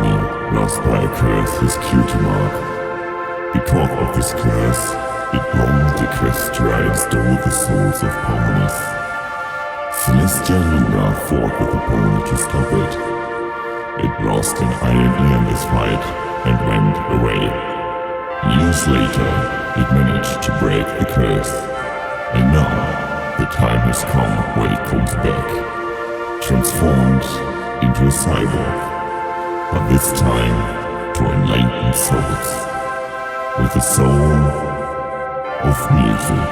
harmony lost by a curse his cutie mark. Because of this curse, it roamed the Equestria and stole the souls of harmonies. Celestia Luna fought with the pony to stop it. It lost an iron ear in this fight and went away. Years later, it managed to break the curse. And now, the time has come where it comes back, transformed into a cyborg, but this time to enlighten souls, with the soul of music.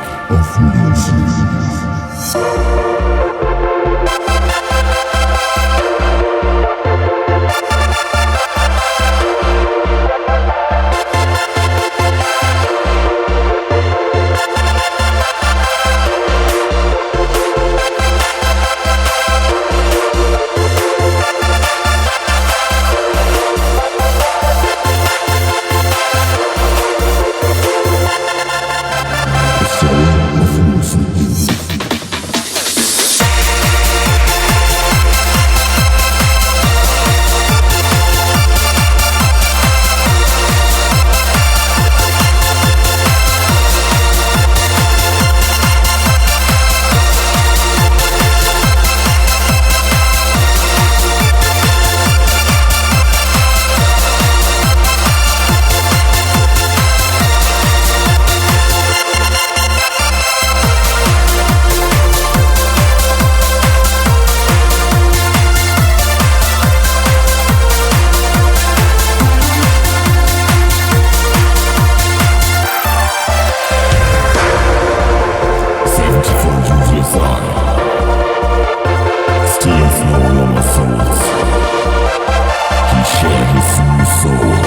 Steals no longer souls. He shared his new soul.